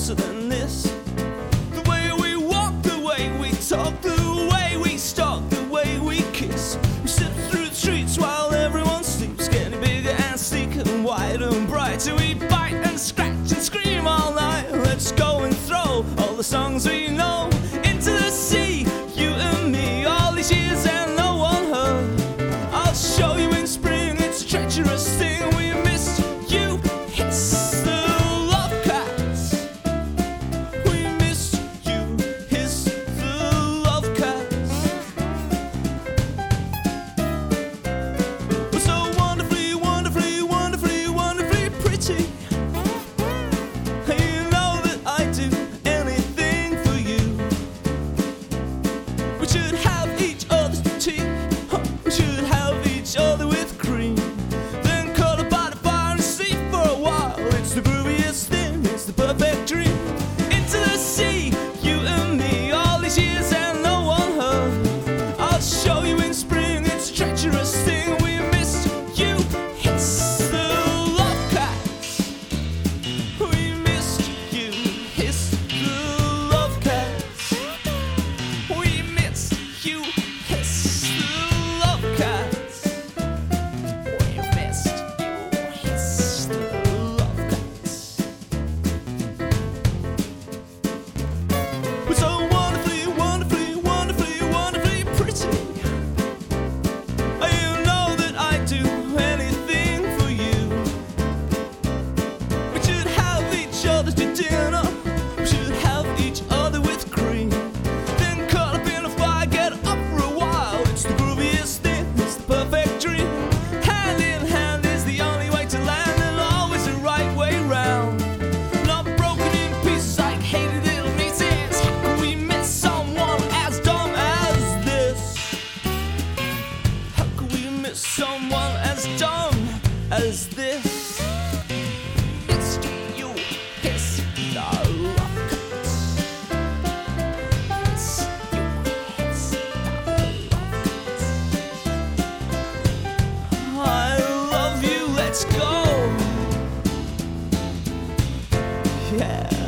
closer than this. The way we walk, the way we talk, the way we stalk, the way we kiss. We step through the streets while everyone sleeps, getting bigger and sleeker and wider and brighter. We bite and scratch and scream all night. Let's go and throw all the songs we know into the sea, you and me. All these years and no one heard. I'll show you in spring, it's a treacherous thing. We missed you, hiss the love cats. We missed you, hiss the love cats. We're so wonderfully, wonderfully, wonderfully, wonderfully pretty. You know that I do anything for you. We should have each other's tea. We should have each other with cream. Then cuddle by the fire and sleep for a while. It's the grooviest thing, it's the perfect dream. Into the sea, you and me. All these years and no one heard. I'll show you in spring, it's a treacherous thing. We missed you, hiss the love cats. We missed you, hiss the love cats. We missed you, hiss the love cats. We missed you, hiss the love cats. We're so wonderfully, wonderfully, wonderfully, wonderfully pretty. You know that I do anything for you. We should have each other to dinner. We should have each other with cream. Then curl up in a fire, get up for a while. It's the grooviest thing, it's the perfect dream. Hand in hand is the only way to land, and always the right way round. Not broken in pieces like hated little nieces. How can we miss someone as dumb as this? How can we miss someone as dumb as this? It's you, hiss the love cats. It's you, hiss the love cats. I love you, let's go. Yeah.